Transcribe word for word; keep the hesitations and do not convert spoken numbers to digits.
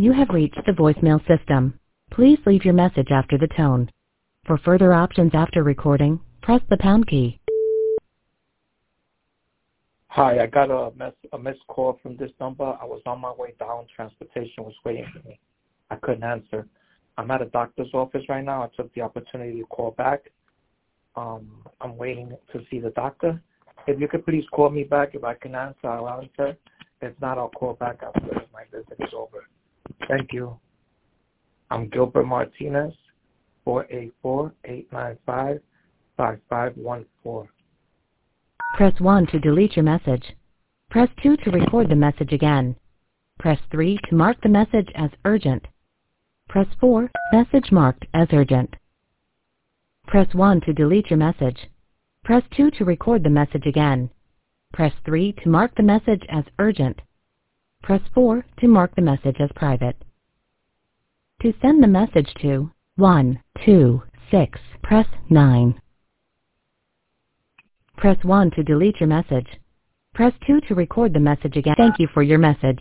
You have reached the voicemail system. Please leave your message after the tone. For further options after recording, press the pound key. Hi, I got a, mess, a missed call from this number. I was on my way down. Transportation was waiting for me. I couldn't answer. I'm at a doctor's office right now. I took the opportunity to call back. Um, I'm waiting to see the doctor. If you could please call me back. If I can answer, I'll answer. If not, I'll call back after my visit is over. Thank you. I'm Gilbert Martinez, four eight four, eight nine five, five five one four. Press one to delete your message. Press two to record the message again. Press three to mark the message as urgent. Press four, message marked as urgent. Press one to delete your message. Press two to record the message again. Press three to mark the message as urgent. Press four to mark the message as private. To send the message to one two six, press nine. Press one to delete your message. Press two to record the message again. Thank you for your message.